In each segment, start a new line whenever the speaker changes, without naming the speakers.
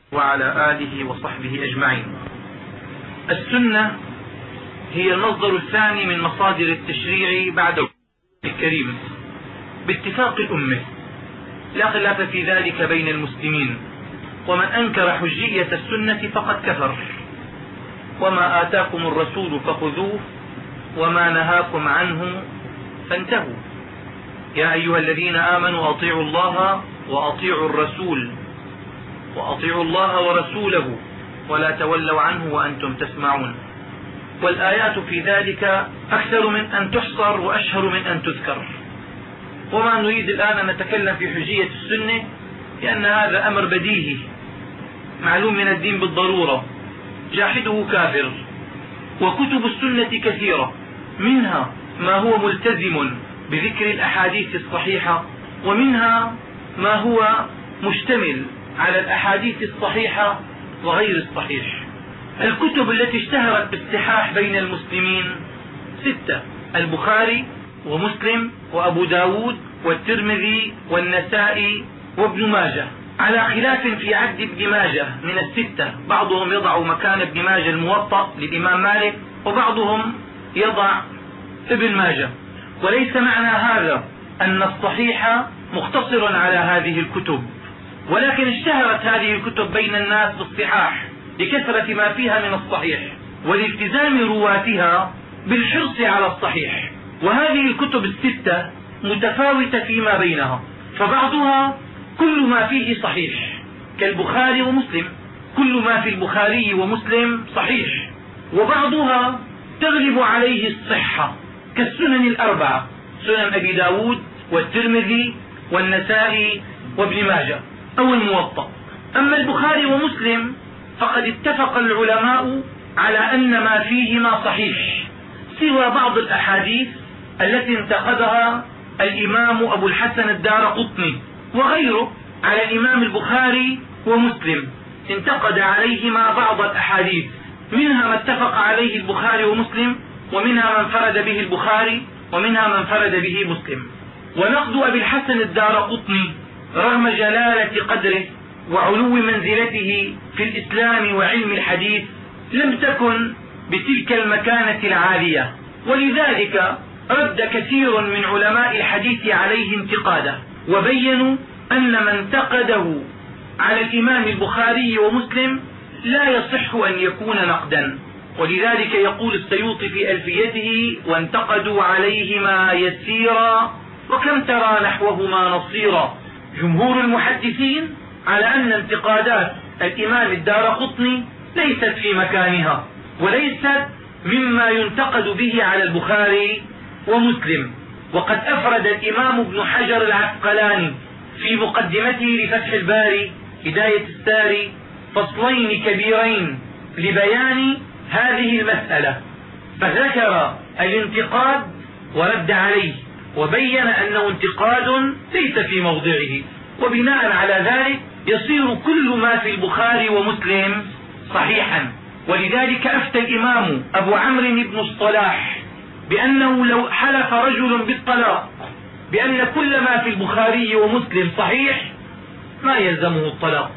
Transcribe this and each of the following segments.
وعلى آله وصحبه أجمعين. السنة هي المصدر الثاني من مصادر التشريع بعد الكريم باتفاق الأمة، لا خلاف في ذلك بين المسلمين، ومن أنكر حجية السنة فقد كفر. وما آتاكم الرسول فخذوه وما نهاكم عنه فانتهوا. يا أيها الذين آمنوا أطيعوا الله وأطيعوا الرسول وأطيعوا الله ورسوله ولا تولوا عنه وأنتم تسمعون. والآيات في ذلك أكثر من أن تحصر وأشهر من أن تذكر. وما نريد الآن أن نتكلم في حجية السنة لأن هذا أمر بديهي معلوم من الدين بالضرورة، جاحده كافر. وكتب السنة كثيرة، منها ما هو ملتزم بذكر الأحاديث الصحيحة، ومنها ما هو مشتمل على الأحاديث الصحيحة وغير الصحيح. الكتب التي اشتهرت بالصحاح بين المسلمين 6: البخاري ومسلم وأبو داود والترمذي والنسائي وابن ماجه، على خلاف في عد ابن ماجه من 6. بعضهم يضع مكان ابن ماجه الموطأ للإمام مالك، وبعضهم يضع ابن ماجه. وليس معنى هذا أن الصحيح مختصر على هذه الكتب، ولكن اشتهرت هذه الكتب بين الناس بالصحاح لكثرة ما فيها من الصحيح والالتزام رواتها بالحرص على الصحيح. وهذه الكتب 6 متفاوتة فيما بينها، فبعضها كل ما فيه صحيح كالبخاري ومسلم، كل ما في البخاري ومسلم صحيح. وبعضها تغلب عليه الصحة كالسنن 4: سنن أبي داود والترمذي والنسائي وابن ماجه أو الموطأ. أما البخاري ومسلم فقد اتفق العلماء على أن ما فيهما صحيح، سوى بعض الأحاديث التي انتقدها الإمام أبو الحسن الدارقطني وغيره على الإمام البخاري ومسلم. انتقد عليهما بعض الأحاديث، منها ما اتفق عليه البخاري ومسلم، ومنها من فرد به البخاري، ومنها من فرد به مسلم. ونقد أبي الحسن الدارقطني رغم جلالة قدره وعلو منزلته في الإسلام وعلم الحديث لم تكن بتلك المكانة العالية، ولذلك رد كثير من علماء الحديث عليه انتقاده، وبينوا أن من انتقده على الإمام البخاري ومسلم لا يصح أن يكون نقدا. ولذلك يقول السيوطي في ألفيته: وانتقدوا عليهما يسيرا وكم ترى نحوهما نصيرا. جمهور المحدثين على أن انتقادات الإمام الدارقطني ليست في مكانها، وليست مما ينتقد به على البخاري ومسلم. وقد أفرد الإمام ابن حجر العسقلاني في مقدمته لفتح الباري هداية الساري فصلين كبيرين لبيان هذه المسألة، فذكر الانتقاد ورد عليه، وبين أنه انتقاد ليس في موضعه. وبناء على ذلك يصير كل ما في البخاري ومسلم صحيحا. ولذلك أفتى الإمام أبو عمرو بن الصلاح بأنه لو حلف رجل بالطلاق بأن كل ما في البخاري ومسلم صحيح ما يلزمه الطلاق،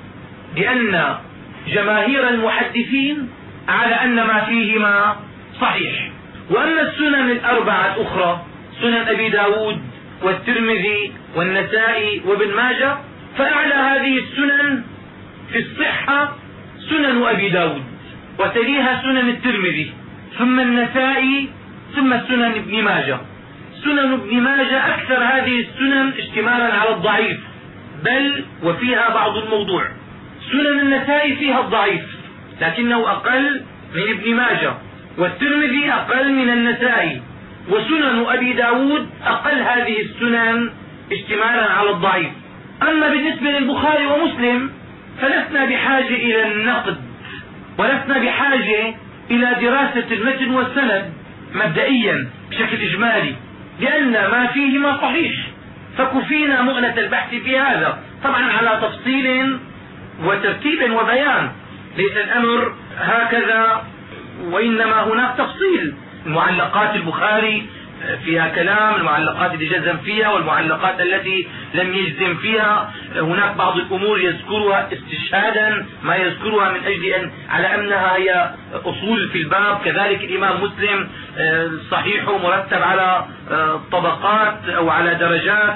لأن جماهير المحدثين على أن ما فيهما صحيح. وأما السنن 4 الأخرى: سنن أبي داود والترمذي والنسائي وابن ماجه، فأعلى هذه السنن في الصحة سنن أبي داود، وتليها سنن الترمذي، ثم النسائي، ثم سنن ابن ماجه. سنن ابن ماجه أكثر هذه السنن اشتمالا على الضعيف، بل وفيها بعض الموضوع. سنن النسائي فيها الضعيف لكنه أقل من ابن ماجه، والترمذي أقل من النسائي، وسنن أبي داود أقل هذه السنن اشتمالا على الضعيف. أما بالنسبة للبخاري ومسلم فلسنا بحاجة إلى النقد، ولسنا بحاجة إلى دراسة المتن والسند مبدئيا بشكل إجمالي، لأن ما فيهما صحيح، فكفينا مؤنة البحث في هذا، طبعا على تفصيل وترتيب وبيان، ليس الأمر هكذا، وإنما هناك تفصيل. معلقات البخاري فيها كلام، المعلقات اللي جزم فيها والمعلقات التي لم يجزم فيها. هناك بعض الأمور يذكرها استشهادا، ما يذكرها من أجل أن على أنها هي أصول في الباب. كذلك الإمام مسلم صحيحه مرتب على طبقات أو على درجات.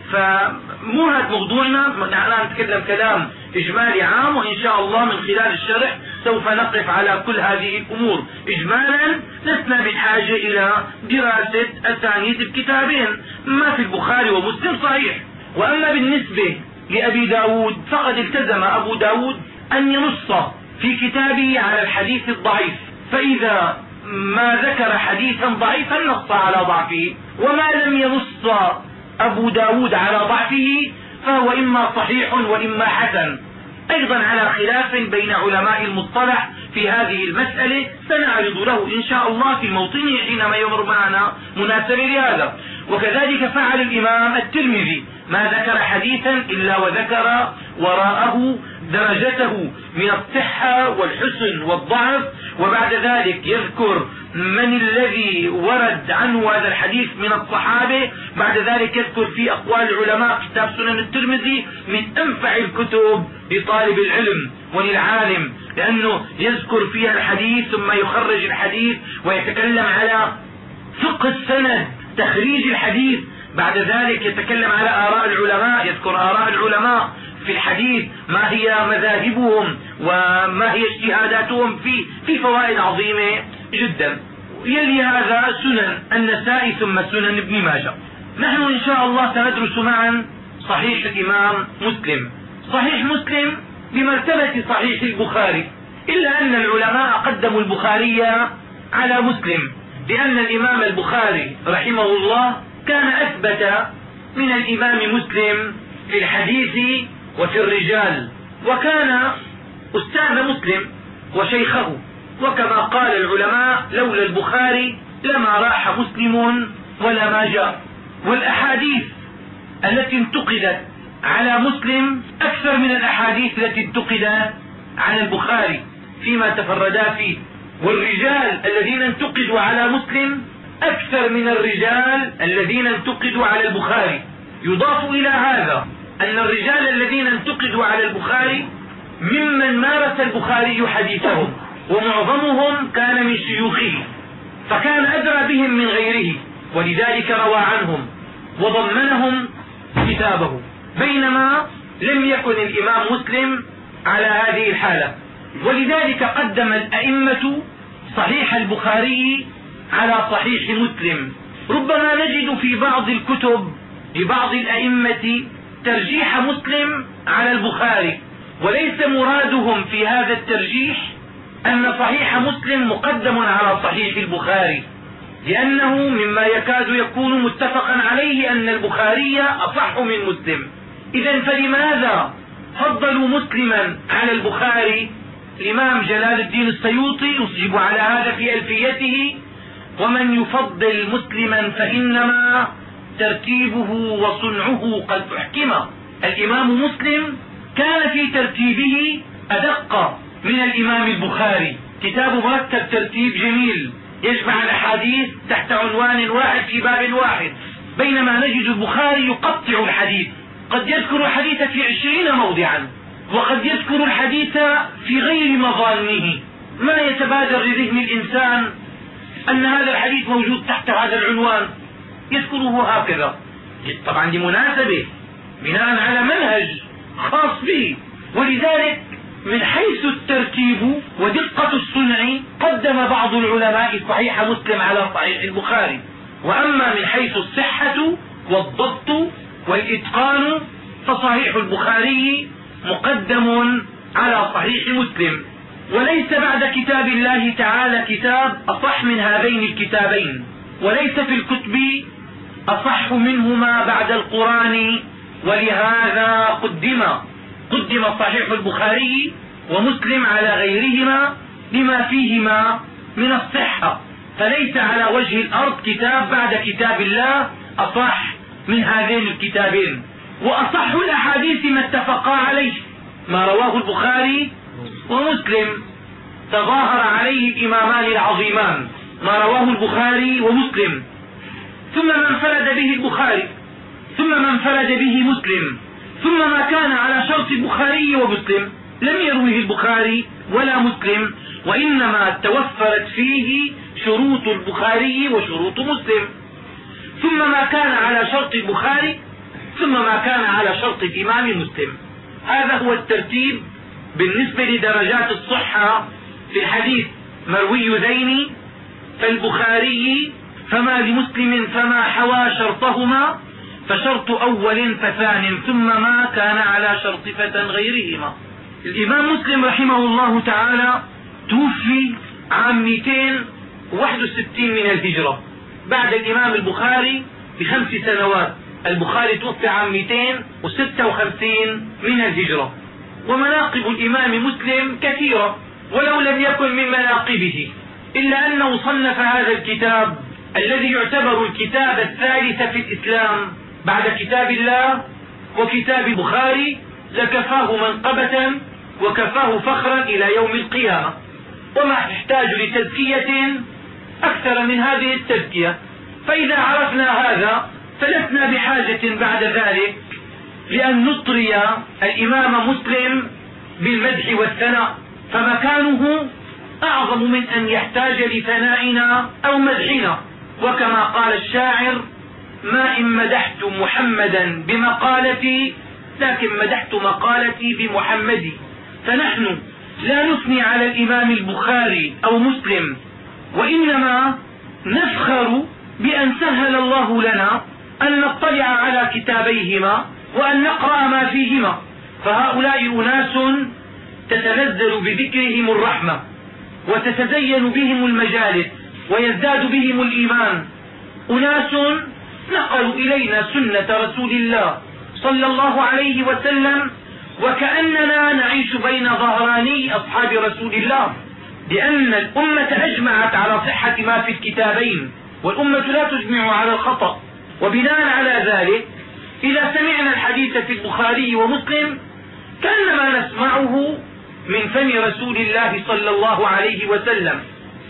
فمو هذا موضوعنا، نحن نتكلم كلام إجمالي عام، وإن شاء الله من خلال الشرح سوف نقف على كل هذه الأمور إجمالا. لسنا بحاجة إلى دراسة أسانيد الكتابين، ما في البخاري ومسلم صحيح. وأما بالنسبة لأبي داود فقد التزم أبو داود أن ينص في كتابه على الحديث الضعيف، فإذا ما ذكر حديثا ضعيفا نص على ضعفه، وما لم ينص أبو داود على ضعفه فهو إما صحيح وإما حسن. أيضا على خلاف بين علماء المصطلح في هذه المسألة سنعرض له إن شاء الله في موطنه حينما يمر معنا مناسبة لهذا. وكذلك فعل الإمام الترمذي، ما ذكر حديثا إلا وذكر وراءه درجته من الصحة والحسن والضعف، وبعد ذلك يذكر من الذي ورد عنه هذا الحديث من الصحابة. بعد ذلك يذكر في أقوال العلماء. كتاب سنن الترمذي من أنفع الكتب لطالب العلم وللعالم، لأنه يذكر فيها الحديث ثم يخرج الحديث ويتكلم على فقه السند، تخريج الحديث. بعد ذلك يتكلم على آراء العلماء، يذكر آراء العلماء في الحديث، ما هي مذاهبهم وما هي اجتهاداتهم في فوائد عظيمة جدا. يلي هذا سنن النسائي ثم سنن ابن ماجه. نحن إن شاء الله سندرس معا صحيح الإمام مسلم. صحيح مسلم بمرتبة صحيح البخاري، إلا أن العلماء قدموا البخاري على مسلم، لأن الإمام البخاري رحمه الله كان أثبت من الإمام مسلم في الحديث وفي الرجال، وكان أستاذ مسلم وشيخه. وكما قال العلماء لولا البخاري لما راح مسلم ولا ما جاء. والأحاديث التي انتقدت على مسلم أكثر من الأحاديث التي انتقدت على البخاري فيما تفردا فيه. والرجال الذين انتقدوا على مسلم أكثر من الرجال الذين انتقدوا على البخاري. يضاف إلى هذا أن الرجال الذين انتقدوا على البخاري ممن مارس البخاري حديثهم، ومعظمهم كان من شيوخه، فكان أدرى بهم من غيره، ولذلك روى عنهم وضمنهم كتابه، بينما لم يكن الإمام مسلم على هذه الحالة. ولذلك قدم الأئمة صحيح البخاري على صحيح مسلم. ربما نجد في بعض الكتب لبعض الأئمة ترجيح مسلم على البخاري، وليس مرادهم في هذا الترجيح أن صحيح مسلم مقدم على صحيح البخاري، لأنه مما يكاد يكون متفقا عليه أن البخاري أصح من مسلم. إذا فلماذا فضلوا مسلما على البخاري؟ الإمام جلال الدين السيوطي يصيب على هذا في ألفيته: ومن يفضل مسلما فإنما ترتيبه وصنعه قد احكم. الإمام مسلم كان في ترتيبه أدق من الإمام البخاري، كتاب مرتب ترتيب جميل يجمع الأحاديث تحت عنوان واحد في باب واحد، بينما نجد البخاري يقطع الحديث، قد يذكر الحديث في 20 موضعا، وقد يذكر الحديث في غير مظانه، ما يتبادر لذهن الإنسان أن هذا الحديث موجود تحت هذا العنوان، يذكره هكذا طبعا لمناسبة بناء على منهج خاص به. ولذلك من حيث الترتيب ودقة الصنع قدم بعض العلماء صحيح مسلم على صحيح البخاري، وأما من حيث الصحة والضبط والإتقان فصحيح البخاري مقدم على صحيح مسلم. وليس بعد كتاب الله تعالى كتاب أصح من هذين الكتابين، وليس في الكتب أصح منهما بعد القرآن، ولهذا قدم صحيح البخاري ومسلم على غيرهما لما فيهما من الصحة. فليس على وجه الأرض كتاب بعد كتاب الله أصح من هذين الكتابين. وأصح الأحاديث ما اتفقا عليه، ما رواه البخاري ومسلم، تظاهر عليه الإمامان العظيمان، ما رواه البخاري ومسلم. ثم ما انفرد به البخاري، ثم ما انفرد به مسلم، ثم ما كان على شرط البخاري ومسلم لم يروه البخاري ولا مسلم، وإنما توفرت فيه شروط البخاري وشروط مسلم، ثم ما كان على شرط البخاري، ثم ما كان على شرط الإمام مسلم. هذا هو الترتيب بالنسبة لدرجات الصحة في الحديث. مروي ذين فالبخاري، فما لمسلم فما حوى شرطهما، فشرط أول فثان، ثم ما كان على شرط فتى غيرهما. الإمام مسلم رحمه الله تعالى توفي عام 261 من الهجرة بعد الإمام البخاري ب5 سنوات. البخاري توفي عام 256 من الهجرة. ومناقب الإمام مسلم كثيرة، ولو لم يكن من مناقبه إلا أنه صنف هذا الكتاب الذي يعتبر الكتاب الثالث في الإسلام بعد كتاب الله وكتاب البخاري، لكفاه منقبة وكفاه فخرا إلى يوم القيامة. وما يحتاج لتزكية أكثر من هذه التزكية. فإذا عرفنا هذا فلسنا بحاجة بعد ذلك لأن نطري الإمام مسلم بالمدح والثناء، فمكانه أعظم من أن يحتاج لثنائنا أو مدحنا. وكما قال الشاعر: ما إن مدحت محمدا بمقالتي، لكن مدحت مقالتي بمحمد. فنحن لا نثني على الإمام البخاري أو مسلم، وإنما نفخر بأن سهل الله لنا أن نطلع على كتابيهما وأن نقرأ ما فيهما. فهؤلاء أناس تتنزل بذكرهم الرحمة وتتزين بهم المجالس ويزداد بهم الإيمان. أناس نقلوا إلينا سنة رسول الله صلى الله عليه وسلم وكأننا نعيش بين ظهراني أصحاب رسول الله، لأن الأمة أجمعت على صحة ما في الكتابين، والأمة لا تجمع على الخطأ. وبناء على ذلك إذا سمعنا الحديث في البخاري ومسلم كأنما نسمعه من فم رسول الله صلى الله عليه وسلم.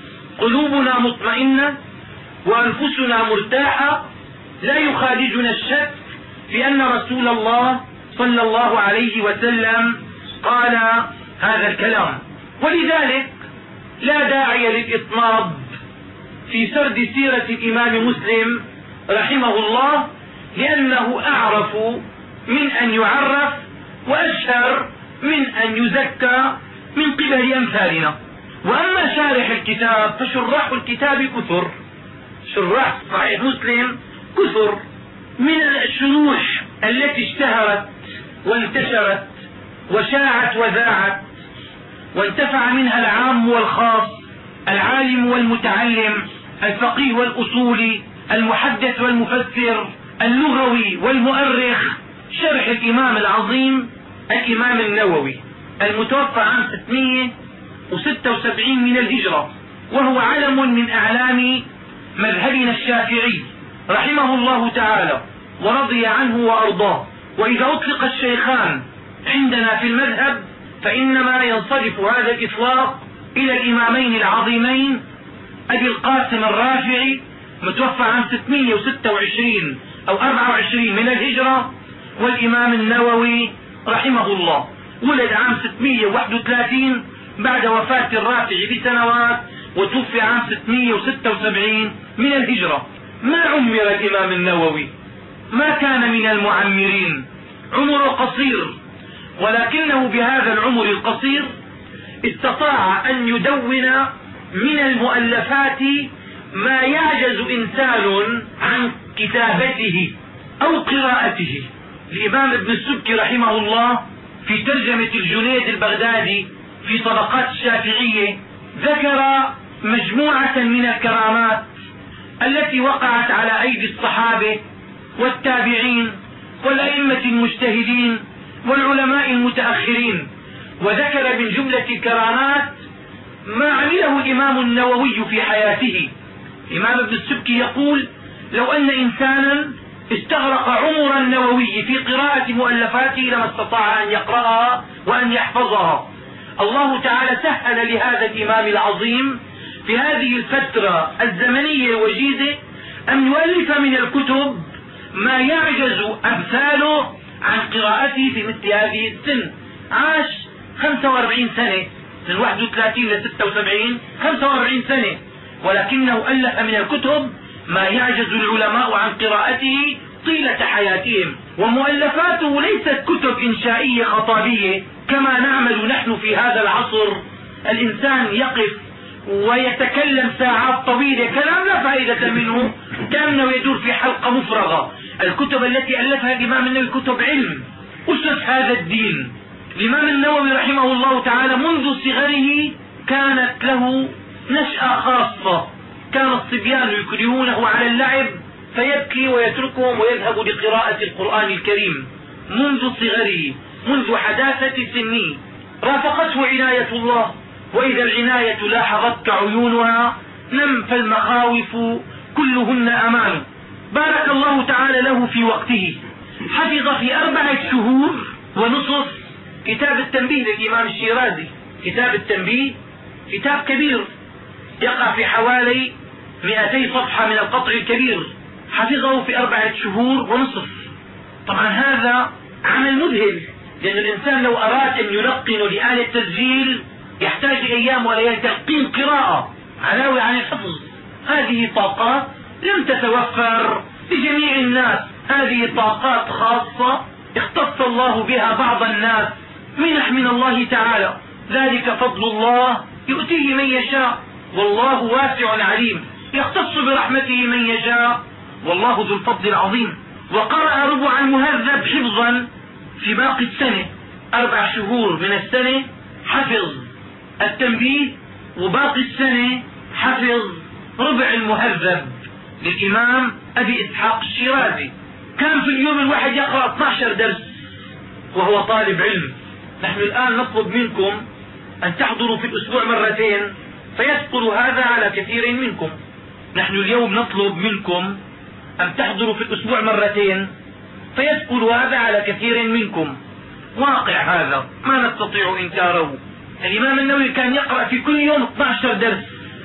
قلوبنا مطمئنة وأنفسنا مرتاحة، لا يخالجنا الشك في أن رسول الله صلى الله عليه وسلم قال هذا الكلام. ولذلك لا داعي للإطناب في سرد سيرة الإمام مسلم رحمه الله، لأنه أعرف من أن يعرف وأشهر من أن يزكى من قبل أمثالنا. وأما شارح الكتاب فشراح الكتاب كثر، شراح صحيح مسلم كثر. من الشروح التي اشتهرت وانتشرت وشاعت وذاعت وانتفع منها العام والخاص، العالم والمتعلم، الفقيه والأصولي، المحدث والمفسر، اللغوي والمؤرخ، شرح الإمام العظيم الإمام النووي المتوفى عام 676 من الهجرة، وهو علم من أعلام مذهبنا الشافعي رحمه الله تعالى ورضي عنه وأرضاه. وإذا أطلق الشيخان عندنا في المذهب فإنما ينصرف هذا الإطلاق إلى الإمامين العظيمين أبي القاسم الرافعي متوفى عام 626 أو 24 من الهجرة، والإمام النووي رحمه الله ولد عام 631 بعد وفاة الرافعي بسنوات، وتوفي عام 676 من الهجرة. ما عمر الإمام النووي، ما كان من المعمرين، عمره قصير، ولكنه بهذا العمر القصير استطاع أن يدون من المؤلفات ما يعجز إنسان عن كتابته أو قراءته. الإمام ابن السبكي رحمه الله في ترجمة الجنيد البغدادي في طبقات الشافعية ذكر مجموعة من الكرامات التي وقعت على أيدي الصحابة والتابعين والأئمة المجتهدين والعلماء المتأخرين، وذكر من جملة الكرامات ما عمله الإمام النووي في حياته. الإمام ابن السبكي يقول: لو أن إنسانا استغرق عمر النووي في قراءة مؤلفاته لما استطاع أن يقرأها وأن يحفظها. الله تعالى سهل لهذا الإمام العظيم في هذه الفترة الزمنية الوجيزة أن يؤلف من الكتب ما يعجز أمثاله عن قراءته في مثل هذه السن. عاش 45 سنة، من 31 ل 76، 45 سنة، ولكنه ألف من الكتب ما يعجز العلماء عن قراءته طيلة حياتهم. ومؤلفاته ليست كتب إنشائية خطابية كما نعمل نحن في هذا العصر. الإنسان يقف ويتكلم ساعات طويلة كلام لا فائدة منه، كأنه يدور في حلقة مفرغة. الكتب التي ألفها الإمام النووي كتب علم، أسس هذا الدين. الإمام النووي رحمه الله تعالى منذ صغره كانت له نشأة خاصة. كان الصبيان يكرهونه على اللعب فيبكي ويتركهم ويذهب لقراءة القرآن الكريم منذ صغره، منذ حداثة سنه. رافقته عناية الله، وإذا العناية لاحظتك عيونها نم فالمخاوف كلهن أمان. بارك الله تعالى له في وقته، حفظ في 4 شهور ونصف كتاب التنبيه للإمام الشيرازي. كتاب التنبيه كتاب كبير يقع في حوالي 200 صفحة من القطع الكبير، حفظه في 4 شهور ونصف. طبعا هذا عمل مذهل، لأن الإنسان لو أراد أن يلقن لآلة التسجيل يحتاج أيام وليالي تلقين قراءة علاوة عن الحفظ. هذه طاقات لم تتوفر لجميع الناس، هذه طاقات خاصة اختص الله بها بعض الناس، منح من الله تعالى. ذلك فضل الله يؤتيه من يشاء، والله واسع عليم، يختص برحمته من يشاء، والله ذو الفضل العظيم. وقرأ ربع المهذب حفظا في باقي السنة، 4 شهور من السنة حفظ التنبيه، وباقي السنة حفظ ربع المهذب للإمام أبي إسحاق الشيرازي. كان في اليوم الواحد يقرأ 12 درس وهو طالب علم. نحن الآن نطلب منكم أن تحضروا في الأسبوع 2 مرات، فيثقل هذا على كثير منكم. نحن اليوم نطلب منكم أن تحضروا في الأسبوع 2 مرات، فيثقل هذا على كثير منكم. واقع هذا ما نستطيع إنكاره. الإمام النووي كان يقرأ في كل يوم 12 درس،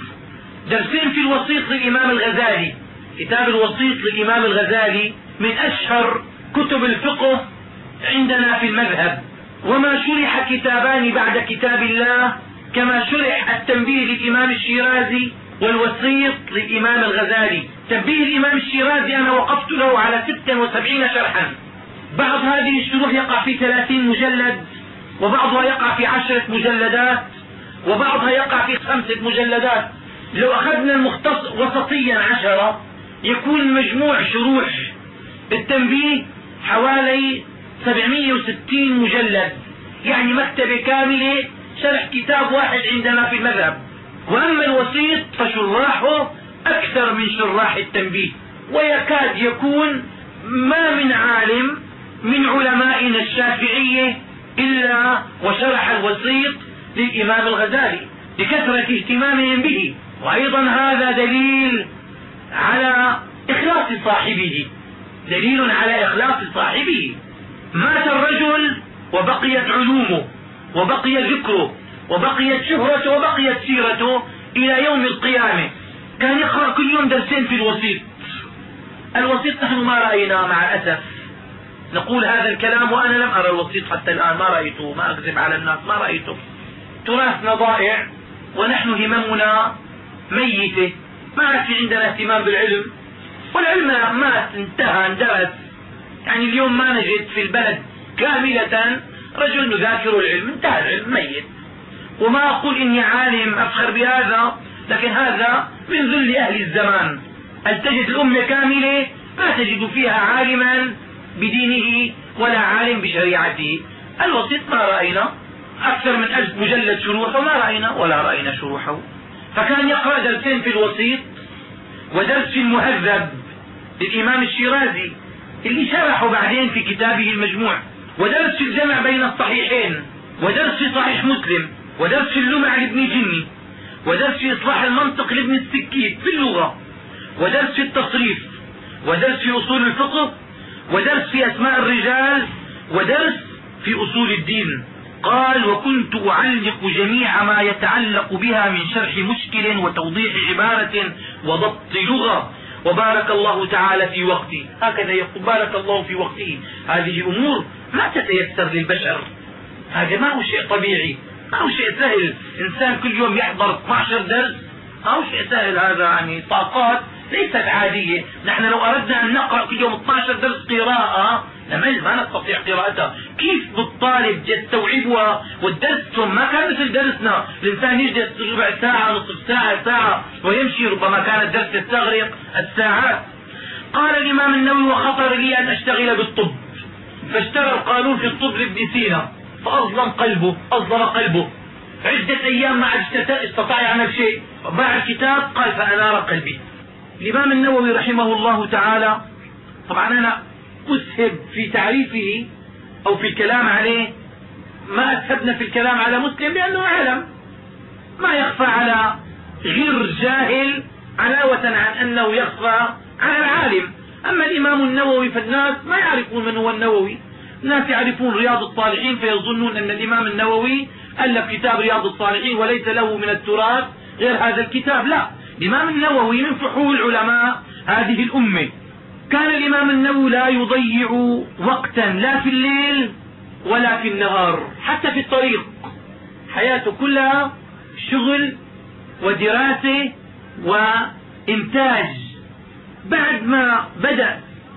2 درس في الوسيط للإمام الغزالي. كتاب الوسيط للإمام الغزالي من أشهر كتب الفقه عندنا في المذهب. وما شرح كتابان بعد كتاب الله كما شرح التنبيه للإمام الشيرازي والوسيط للإمام الغزالي. تنبيه الإمام الشيرازي أنا وقفت له على 76 شرحا. بعض هذه الشروح يقع في 30 مجلد، وبعضها يقع في 10 مجلدات، وبعضها يقع في 5 مجلدات. لو أخذنا المختص وسطيا 10 يكون مجموع شروح التنبيه حوالي 760 مجلد، يعني مكتبة كاملة شرح كتاب واحد عندنا في المذهب. وأما الوسيط فشراحه أكثر من شراح التنبيه، ويكاد يكون ما من عالم من علمائنا الشافعية إلا وشرح الوسيط للإمام الغزالي لكثرة اهتمامهم به. وأيضا هذا دليل على إخلاص صاحبه، دليل على إخلاص صاحبه. مات الرجل وبقيت علومه وبقي ذكره وبقيت شهرته وبقيت سيرته إلى يوم القيامة. كان يقرأ كل يوم 2 درس في الوسيط. الوسيط نحن ما رأينا مع الأسف، نقول هذا الكلام وأنا لم أرى الوسيط حتى الآن، ما رأيته، ما أكذب على الناس، ما رأيته. تراثنا ضائع ونحن هممنا ميتة، ما في عندنا اهتمام بالعلم، والعلم مات انتهى اندرس. يعني اليوم ما نجد في البلد كاملة رجل نذاكر العلم، انتهى العلم ميت. وما أقول إني عالم أفخر بهذا، لكن هذا من ذل أهل الزمان. أن تجد الأمة كاملة ما تجد فيها عالما بدينه ولا عالم بشريعته. الوسيط ما رأينا، أكثر من 1000 مجلد شروحه ما رأينا ولا رأينا شروحه. فكان يقرأ 2 درس في الوسيط ودرس في المهذب للإمام الشيرازي اللي شرحه بعدين في كتابه المجموع، ودرس في الجمع بين الصحيحين، ودرس في صحيح مسلم، ودرس في اللمع لابن جني، ودرس في إصلاح المنطق لابن السكيت في اللغة، ودرس في التصريف، ودرس في أصول الفقه، ودرس في أسماء الرجال، ودرس في أصول الدين. قال: وكنت أعلق جميع ما يتعلق بها من شرح مشكل وتوضيح عبارة وضبط لغة وبارك الله تعالى في وقتي، هكذا يقول بارك الله في وقته. هذه أمور ما تتيسر للبشر، هذا ما هو شيء طبيعي، ما هو شيء سهل. إنسان كل يوم يحضر 12 درس ما هو شيء سهل، هذا يعني طاقات ليست عادية. نحن لو أردنا أن نقرأ كل يوم 12 درس قراءة نمل، ما نستطيع قراءتها. كيف بالطالب يستوعبها؟ والدرس ما كان مثل درسنا، الإنسان يجلس ربع ساعة نصف ساعة ساعة ويمشي، ربما كان الدرس يستغرق الساعات. قال الإمام النووي وخطر لي أن أشتغل بالطب، فاشترى القانون في الطب لابن سينا فأظلم قلبه عدة أيام ما استطاع يعمل شيء. باع الكتاب قال فأنار قلبي. الإمام النووي رحمه الله تعالى، طبعا أنا أسهب في تعريفه أو في الكلام عليه، ما أسهبنا في الكلام على مسلم لأنه عالم ما يخفى على غير جاهل علاوة عن أنه يخفى على العالم. أما الإمام النووي فالناس ما يعرفون من هو النووي، الناس يعرفون رياض الصالحين فيظنون أن الإمام النووي ألف كتاب رياض الصالحين وليس له من التراث غير هذا الكتاب. لا، الإمام النووي من فحول علماء هذه الأمة. كان الإمام النووي لا يضيع وقتا لا في الليل ولا في النهار، حتى في الطريق حياته كلها شغل ودراسة وإنتاج. بعد ما بدأ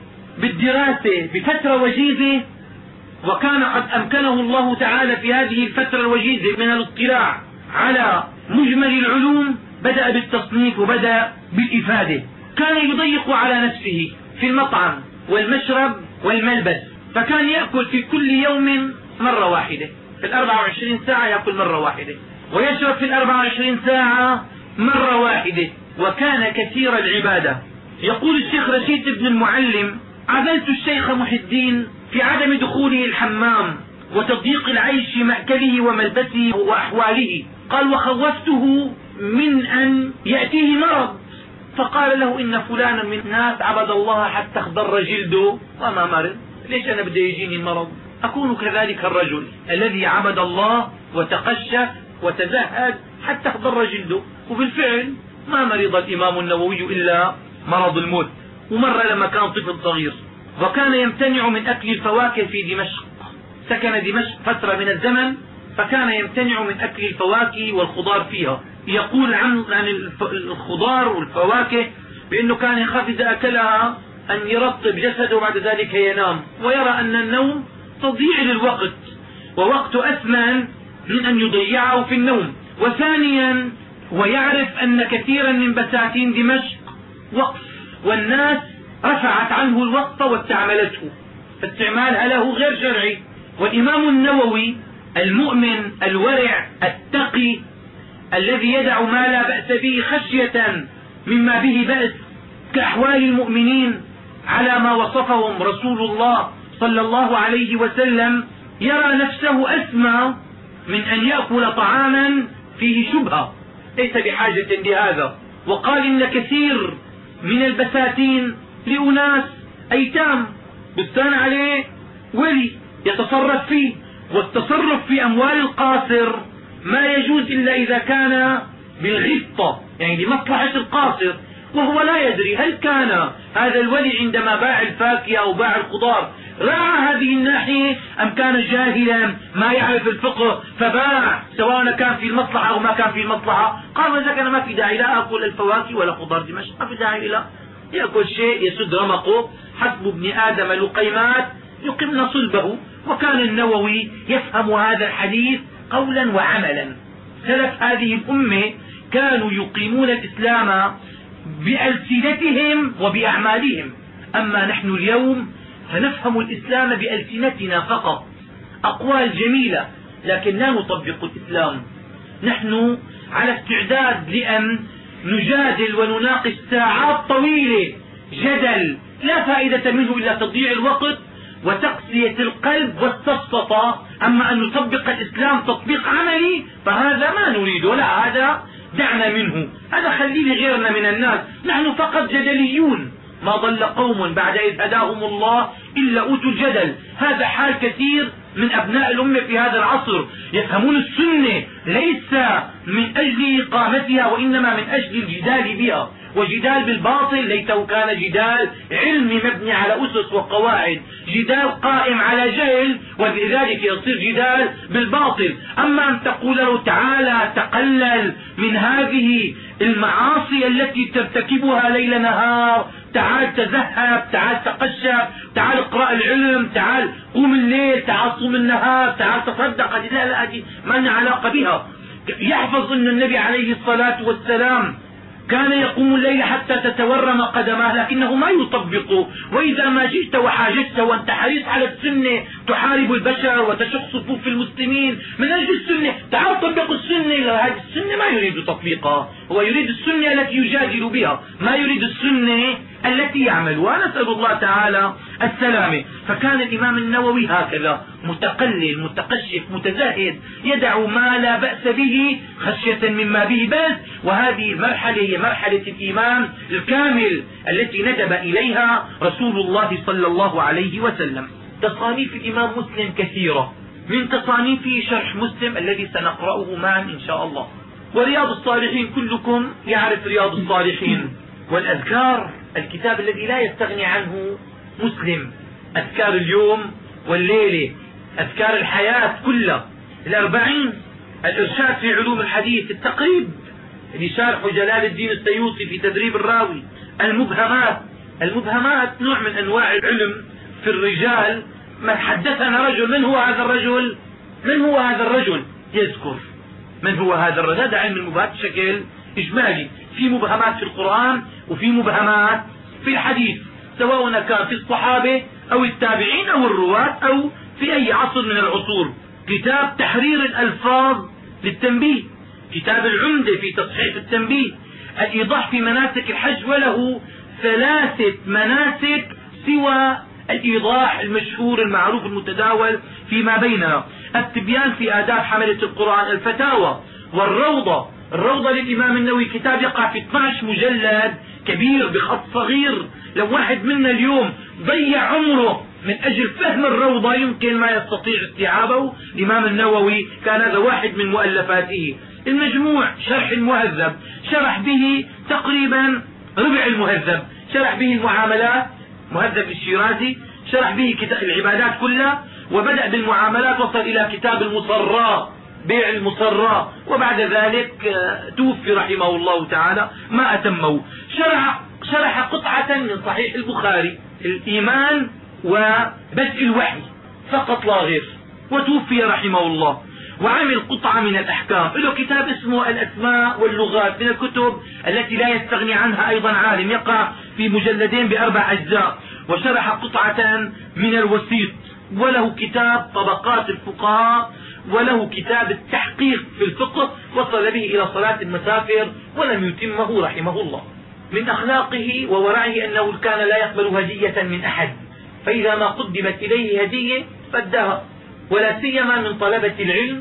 بالدراسة بفترة وجيزة، وكان قد أمكنه الله تعالى في هذه الفترة الوجيزة من الاطلاع على مجمل العلوم، بدأ بالتصنيف وبدأ بالإفادة. كان يضيق على نفسه في المطعم والمشرب والملبس، فكان يأكل في كل يوم مرة واحدة، في 24 ساعة يأكل مرة واحدة، ويشرب في 24 ساعة مرة واحدة، وكان كثير العبادة. يقول الشيخ رشيد بن المعلم: عزلت الشيخ محي الدين في عدم دخوله الحمام وتضييق العيش في مأكله وملبسه وأحواله. قال: وخوفته من أن يأتيه مرض، فقال له: إن فلانا من الناس عبد الله حتى اخضر جلده وما مرض، ليش أنا بدي يجيني المرض؟ أكون كذلك الرجل الذي عبد الله وتقشف وتزهد حتى اخضر جلده. وبالفعل ما مرض الإمام النووي إلا مرض الموت. ومرة لما كان طفل صغير وكان يمتنع من أكل الفواكه في دمشق، سكن دمشق فترة من الزمن، فكان يمتنع من أكل الفواكه والخضار فيها. يقول عن الخضار والفواكه بأنه كان يخاف إذا أكلها أن يرطب جسده وبعد ذلك ينام، ويرى أن النوم تضييع للوقت، ووقت أثمن من أن يضيعه في النوم. وثانيا، ويعرف أن كثيرا من بساتين دمشق وقف، والناس رفعت عنه الوقف واستعملته، فاستعمالها له غير شرعي. والإمام النووي المؤمن الورع التقي الذي يدع ما لا بأس به خشية مما به بأس كأحوال المؤمنين على ما وصفهم رسول الله صلى الله عليه وسلم، يرى نفسه أسمى من أن يأكل طعاما فيه شبهة، ليس بحاجة لهذا. وقال: إن كثير من البساتين لأناس أيتام، بستان عليه ولي يتصرف فيه، والتصرف في أموال القاصر ما يجوز إلا إذا كان بالغبطة، يعني لمصلحة القاصر، وهو لا يدري هل كان هذا الولي عندما باع الفاكهة أو باع الخضار راعى هذه الناحية أم كان جاهلا ما يعرف الفقه فباع، سواء كان في المصلحة أو ما كان في المصلحة. قال: إذا كان ما في داعي لا أكل الفواكه ولا خضار دمشق، ما في داعي لا يأكل شيء يسد رمقه، حسب ابن آدم لقيمات يقمن صلبه. وكان النووي يفهم هذا الحديث قولا وعملا. سلف هذه الأمة كانوا يقيمون الإسلام بألسنتهم وبأعمالهم، أما نحن اليوم فنفهم الإسلام بألسنتنا فقط، أقوال جميلة لكن لا نطبق الإسلام. نحن على استعداد لأن نجادل ونناقش ساعات طويلة جدل لا فائدة منه إلا تضييع الوقت وتقسية القلب والسفسطة. أما أن نطبق الإسلام تطبيق عملي فهذا ما نريد، ولا هذا دعنا منه، هذا خليه لغيرنا من الناس. نحن فقط جدليون، ما ضل قوم بعد إذ هداهم الله إلا أوتوا الجدل. هذا حال كثير من أبناء الأمة في هذا العصر يفهمون السنة ليس من أجل إقامتها وإنما من أجل الجدال بها، وجدال بالباطل ليته كان جدال علمي مبني على أسس وقواعد، جدال قائم على جهل ولذلك يصير جدال بالباطل. أما أن تقول له تعالى تقلل من هذه المعاصي التي ترتكبها ليل نهار، تعال تذهب، تعال تقشف، تعال اقرأ العلم، تعال قوم الليل، تعال صوم النهار، تعال تصدق، لا هذه ما لنا علاقة بها. يحفظ أن النبي عليه الصلاة والسلام كان يقوم الليل حتى تتورم قدماه لكنه ما يطبقه، وإذا ما جئت وحاججت وأنت حريص على السنة تحارب البشر وتشق صفوف المسلمين من أجل السنة، تعال طبق السنة. هذه السنة ما يريد تطبيقها، هو يريد السنة التي يجادل بها، ما يريد السنة التي يعمل. ونسأل الله تعالى السلامة. فكان الإمام النووي هكذا متقلل متقشف متزاهد، يدع ما لا بأس به خشية مما به بأس. وهذه المرحلة هي مرحلة الإيمان الكامل التي ندب إليها رسول الله صلى الله عليه وسلم. تصانيف الإمام مسلم كثيرة، من تصانيفه شرح مسلم الذي سنقرأه معا إن شاء الله، ورياض الصالحين كلكم يعرف رياض الصالحين، والأذكار الكتاب الذي لا يستغني عنه مسلم، أذكار اليوم والليلة، أذكار الحياة كلها، الأربعين، الإرشاد في علوم الحديث، التقريب لشارح جلال الدين السيوطي في تدريب الراوي، المبهمات. المبهمات نوع من أنواع العلم في الرجال. من حدثنا رجل، من هو هذا الرجل؟ من هو هذا الرجل؟ يذكر من هو هذا الرجل. هذا علم المبهمات بشكل إجمالي. في مبهمات في القرآن وفي مبهمات في الحديث، سواء كان في الصحابة أو التابعين أو الرواة أو في أي عصر من العصور. كتاب تحرير الألفاظ للتنبيه، كتاب العمدة في تصحيح التنبيه، الإيضاح في مناسك الحج، وله 3 مناسك سوى الإيضاح المشهور المعروف المتداول فيما بيننا، التبيان في آداب حملة القرآن، الفتاوى، والروضة. الروضة للإمام النووي كتاب يقع في 12 مجلد كبير بخط صغير. لو واحد منا اليوم ضيع عمره من أجل فهم الروضة يمكن ما يستطيع استيعابه. الإمام النووي كان هذا واحد من مؤلفاته. المجموع شرح المهذب، شرح به تقريبا ربع المهذب، شرح به المعاملات، مهذب الشيرازي، شرح به كتاب العبادات كلها، وبدأ بالمعاملات وصل إلى كتاب المصرى، بيع المصرى، وبعد ذلك توفي رحمه الله تعالى ما أتمه. شرح قطعة من صحيح البخاري، الإيمان وبدء الوحي فقط لا غير، وتوفي رحمه الله. وعمل قطعة من الأحكام، له كتاب اسمه الأسماء واللغات، من الكتب التي لا يستغني عنها أيضا عالم، يقع في مجلدين ب4 أجزاء. وشرح قطعة من الوسيط، وله كتاب طبقات الفقهاء، وله كتاب التحقيق في الفقه، وصل به إلى صلاة المسافر ولم يتمه رحمه الله. من أخلاقه وورعه أنه كان لا يقبل هدية من أحد، فإذا ما قدمت إليه هدية فادها، ولا سيما من طلبة العلم،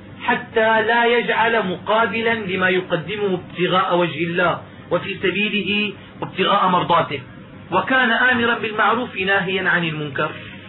حتى لا يجعل مقابلا لما يقدمه ابتغاء وجه الله وفي سبيله وابتغاء مرضاته. وكان آمرا بالمعروف ناهيا عن المنكر،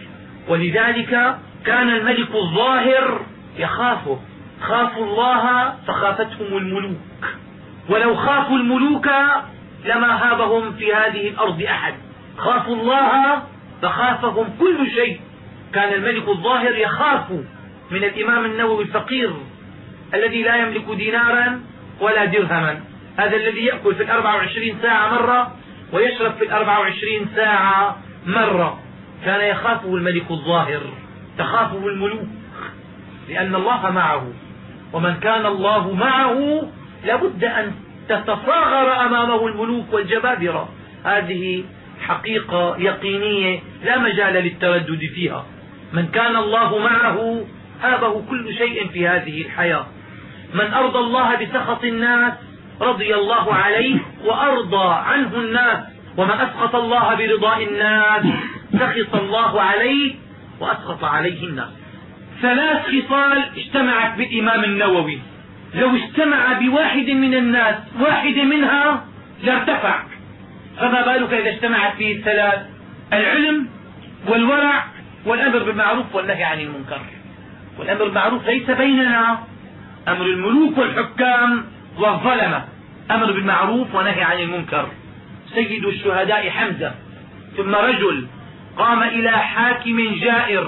ولذلك كان الملك الظاهر يخافه. خافوا الله فخافتهم الملوك، ولو خافوا الملوك لما هابهم في هذه الأرض أحد. خافوا الله فخافهم كل شيء. كان الملك الظاهر يخاف من الإمام النووي الفقير الذي لا يملك دينارا ولا درهما، هذا الذي يأكل في 24 ساعة مرة ويشرب في 24 ساعة مرة. كان يخافه الملك الظاهر، تخافه الملوك، لأن الله معه، ومن كان الله معه لابد أن تتصاغر أمامه الملوك والجبابرة. هذه حقيقة يقينية لا مجال للتردد فيها. من كان الله معه هابه كل شيء في هذه الحياة. من أرضى الله بسخط الناس رضي الله عليه وأرضى عنه الناس، ومن أسخط الله برضاء الناس سخط الله عليه وأسخط عليه الناس. 3 خصال اجتمعت بالإمام النووي، لو اجتمع بواحد من الناس واحد منها لارتفع، فما بالك إذا اجتمعت فيه 3: العلم والورع والأمر بالمعروف والنهي عن المنكر. والأمر بالمعروف ليس بيننا أمر الملوك والحكام والظلمة، أمر بالمعروف ونهي عن المنكر. سيد الشهداء حمزة، ثم رجل قام إلى حاكم جائر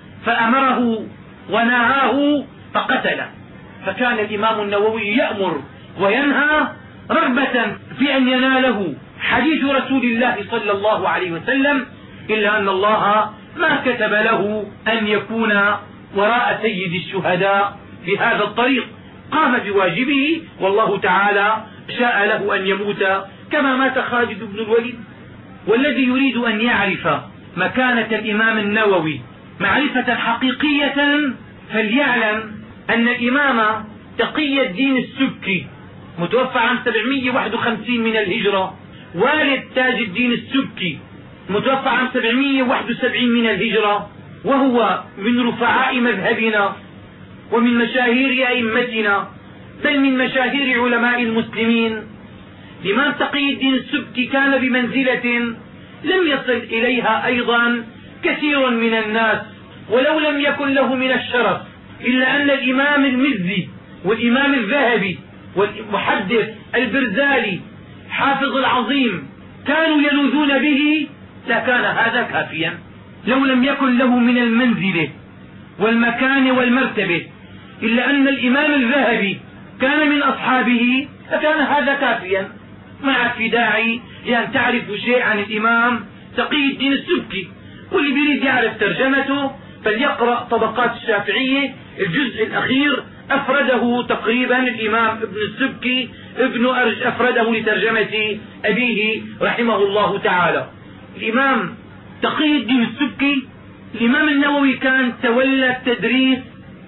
فأمره ونهاه فقتله، فكان الإمام النووي يأمر وينهى رغبة في أن يناله حديث رسول الله صلى الله عليه وسلم، إلا أن الله ما كتب له أن يكون وراء سيد الشهداء في هذا الطريق. قام بواجبه، والله تعالى شاء له أن يموت كما مات خالد بن الوليد. والذي يريد أن يعرف مكانة الإمام النووي معرفة حقيقية فليعلم أن الإمام تقي الدين السبكي متوفى عام 751 من الهجرة، والد تاج الدين السبكي متوفى عام 771 من الهجرة، وهو من رفعاء مذهبنا ومن مشاهير أئمتنا، بل من مشاهير علماء المسلمين. الإمام تقي الدين السبكي كان بمنزلة لم يصل إليها أيضا كثير من الناس، ولو لم يكن له من الشرف إلا أن الإمام المزي والإمام الذهبي والمحدث البرزالي حافظ العظيم كانوا يلوذون به، لكان هذا كافيا. لو لم يكن له من المنزلة والمكان والمرتبة إلا أن الإمام الذهبي كان من أصحابه لكان هذا كافيا. ما في داعي لأن تعرفوا شيء عن الإمام تقي الدين السبكي. واللي بيريد يعرف ترجمته فليقرأ طبقات الشافعية الجزء الأخير، أفرده تقريبا الإمام ابن السبكي ابن أرج، أفرده لترجمة أبيه رحمه الله تعالى. الإمام تقي الدين السبكي، الإمام النووي كان تولى التدريس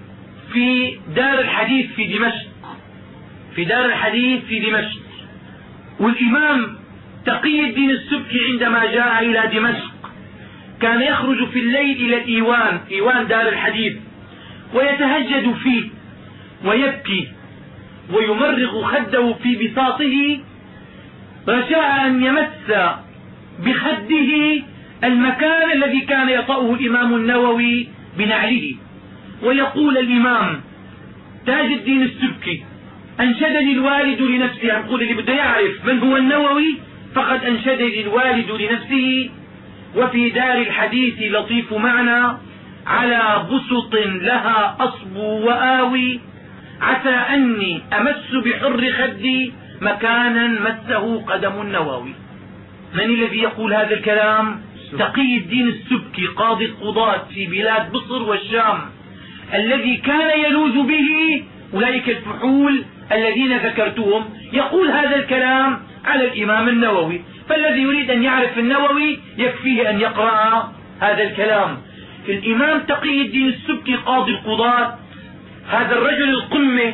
في دار الحديث في دمشق، في دار الحديث في دمشق. والإمام تقي الدين السبكي عندما جاء إلى دمشق كان يخرج في الليل إلى الإيوان، إيوان دار الحديث، ويتهجد فيه ويبكي ويمرغ خده في بساطه رجاء أن يمس بخده المكان الذي كان يطأه الإمام النووي بنعله. ويقول الإمام تاج الدين السبكي: أنشدني الوالد لنفسه. يقول اللي بده يعرف من هو النووي فقد أنشدني الوالد لنفسه، وفي دار الحديث لطيف معنى على بسط لها أصب وآوي، عسى أني أمس بحر خدي مكانا مسه قدم النووي. من الذي يقول هذا الكلام؟ تقي الدين السبكي قاضي القضاة في بلاد مصر والشام، الذي كان يلوذ به أولئك الفحول الذين ذكرتهم. يقول هذا الكلام على الإمام النووي، فالذي يريد أن يعرف النووي يكفيه أن يقرأ هذا الكلام. الإمام تقي الدين السبكي قاضي القضاة، هذا الرجل القمة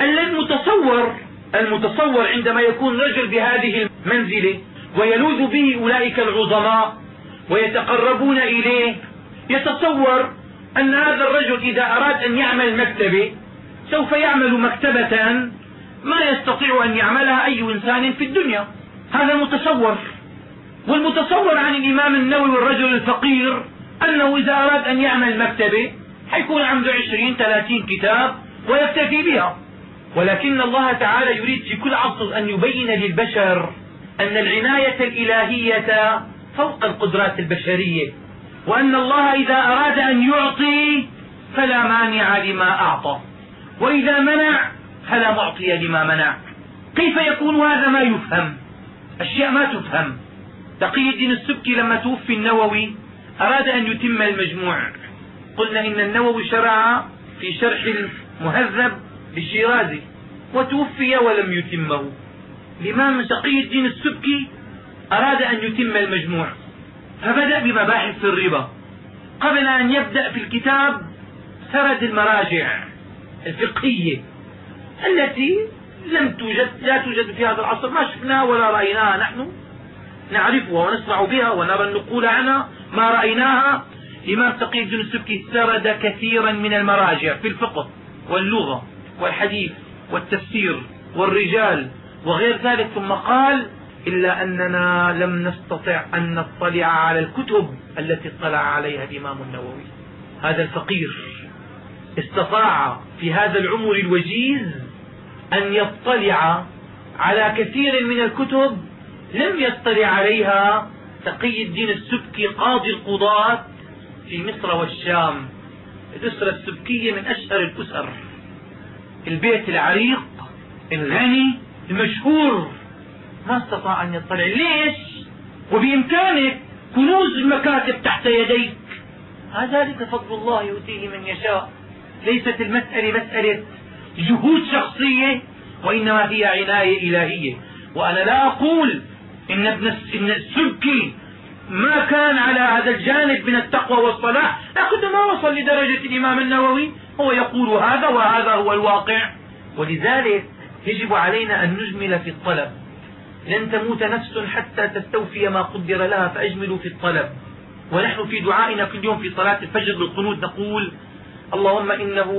المتصور عندما يكون رجل بهذه المنزلة ويلوذ به أولئك العظماء ويتقربون إليه، يتصور أن هذا الرجل إذا أراد أن يعمل مكتبة سوف يعمل مكتبة ما يستطيع أن يعملها أي إنسان في الدنيا. هذا متصور. والمتصور عن الإمام النووي والرجل الفقير أنه إذا أراد أن يعمل مكتبة حيكون عنده 20-30 كتاب ويكتفي بها. ولكن الله تعالى يريد في كل عصر أن يبين للبشر أن العناية الإلهية فوق القدرات البشرية، وأن الله إذا أراد أن يعطي فلا مانع لما أعطى، وإذا منع فلا معطي لما منع. كيف يكون هذا؟ ما يفهم، أشياء ما تفهم. تقي الدين السبكي لما توفي النووي أراد أن يتم المجموع. قلنا إن النووي شرع في شرح المهذب للشيرازي وتوفي ولم يتمه. الإمام تقي الدين السبكي أراد أن يتم المجموع، فبدأ بمباحث الربا. قبل أن يبدأ في الكتاب سرد المراجع الفقهية التي لا توجد في هذا العصر، ما شفناها ولا رأيناها، نحن نعرفها ونسمع بها ونرى النقول عنها، ما رأيناها. الإمام تقي الدين السبكي سرد كثيرا من المراجع في الفقه واللغة والحديث والتفسير والرجال وغير ذلك، ثم قال إلا أننا لم نستطع أن نطلع على الكتب التي اطلع عليها الإمام النووي. هذا الفقير استطاع في هذا العمر الوجيز أن يطلع على كثير من الكتب لم يطلع عليها تقي الدين السبكي قاضي القضاة في مصر والشام. الأسرة السبكية من أشهر الأسر، البيت العريق الغني المشهور، ما استطاع أن يطلع. ليش؟ وبإمكانك كنوز المكاتب تحت يديك. ذلك فضل الله يؤتيه من يشاء. ليست المسألة مسألة جهود شخصية، وإنما هي عناية إلهية. وأنا لا أقول إن ابن السبكي ما كان على هذا الجانب من التقوى والصلاح، لكن ما وصل لدرجة الإمام النووي. هو يقول هذا وهذا هو الواقع. ولذلك يجب علينا أن نجمل في الطلب. لن تموت نفس حتى تستوفي ما قدر لها، فأجملوا في الطلب. ونحن في دعائنا كل يوم في صلاة الفجر بالقنوت نقول: اللهم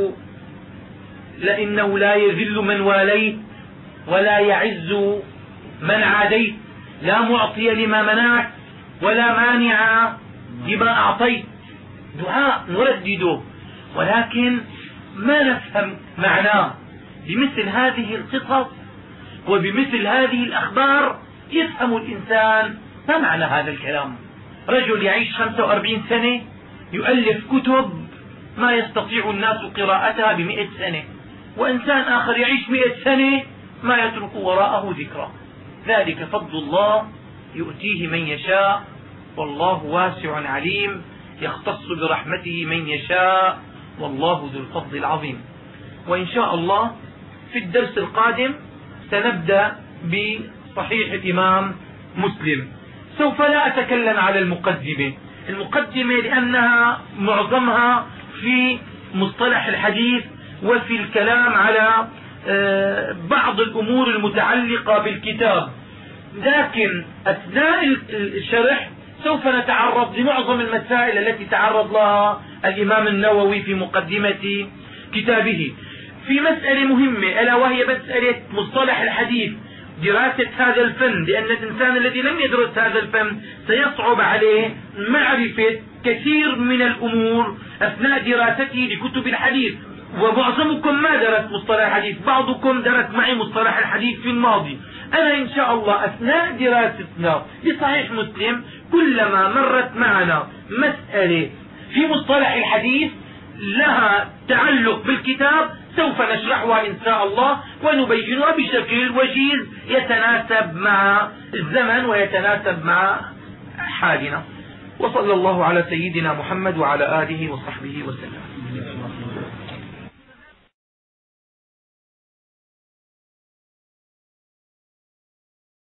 إنه لا يذل من واليت ولا يعز من عاديت، لا معطي لما منعت ولا مانع لما أعطيت. دعاء نردده ولكن ما نفهم معناه. بمثل هذه القصص وبمثل هذه الأخبار يفهم الإنسان ما معنى هذا الكلام. رجل يعيش 45 سنة يؤلف كتب ما يستطيع الناس قراءتها ب100 سنة، وإنسان آخر يعيش 100 سنة ما يترك وراءه ذكرى. ذلك فضل الله يؤتيه من يشاء، والله واسع عليم، يختص برحمته من يشاء، والله ذو الفضل العظيم. وإن شاء الله في الدرس القادم سنبدأ بصحيح الإمام مسلم. سوف لا أتكلم على المقدمة لأنها معظمها في مصطلح الحديث وفي الكلام على بعض الأمور المتعلقة بالكتاب، لكن أثناء الشرح سوف نتعرض لمعظم المسائل التي تعرض لها الإمام النووي في مقدمة كتابه. في مسألة مهمة ألا وهي مسألة مصطلح الحديث، دراسة هذا الفن، لأن الإنسان الذي لم يدرس هذا الفن سيصعب عليه معرفة كثير من الأمور أثناء دراسته لكتب الحديث. ومعظمكم ما درس مصطلح الحديث، بعضكم درس معي مصطلح الحديث في الماضي. أنا إن شاء الله أثناء دراستنا لصحيح مسلم كلما مرت معنا مسألة في مصطلح الحديث لها تعلق بالكتاب سوف نشرحها إن شاء الله ونبينها بشكل وجيز يتناسب مع الزمن ويتناسب مع حالنا. وصلى الله على سيدنا محمد وعلى آله وصحبه وسلم.